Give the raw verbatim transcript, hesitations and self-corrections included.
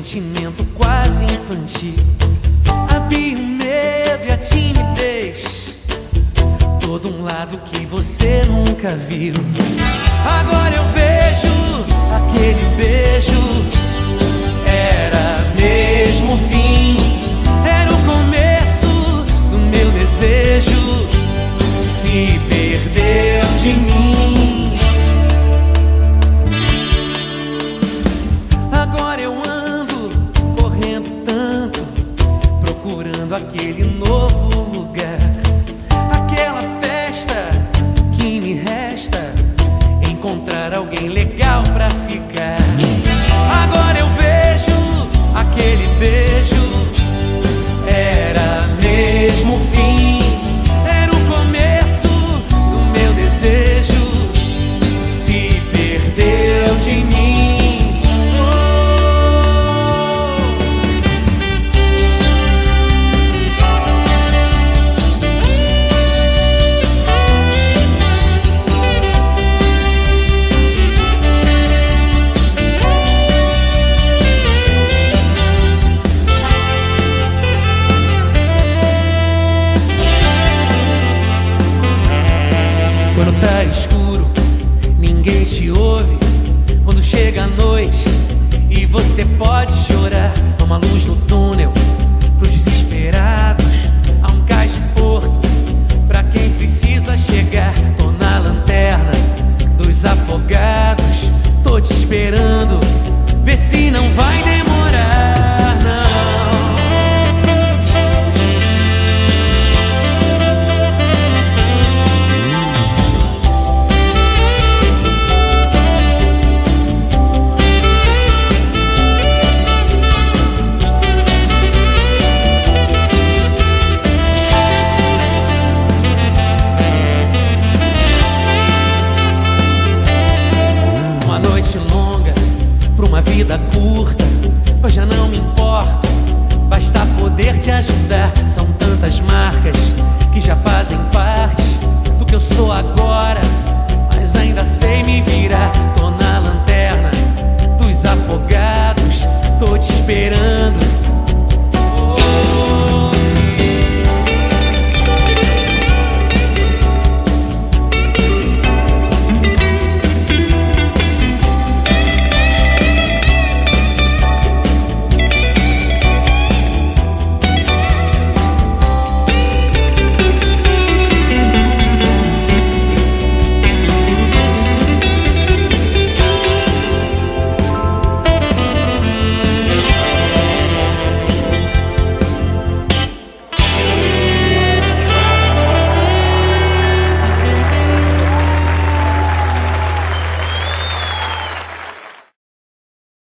sentimento quase infantil. Havia o medo e a timidez, todo um lado que você nunca viu. Agora eu vejo aquele beijo, era mesmo o fim, era o começo do meu desejo, se perdeu de mim. Agora eu ando correndo tanto, procurando aquele novo lugar, aquela festa que me resta, encontrar alguém legal pra ficar. Agora eu vejo aquele beijo, era mesmo o fim, era o começo do meu desejo, se perdeu de mim. Quando tá escuro, ninguém te ouve. Quando chega a noite e você pode chorar, há uma luz no túnel pros desesperados, há um cais de porto pra quem precisa chegar. Tô na lanterna dos afogados, tô te esperando, vê se não vai demorar, não. Uma vida curta, eu já não me importo, basta poder te ajudar. São tantas marcas que já fazem parte do que eu sou agora, mas ainda sei me virar. Tô na lanterna dos afogados, tô te esperando,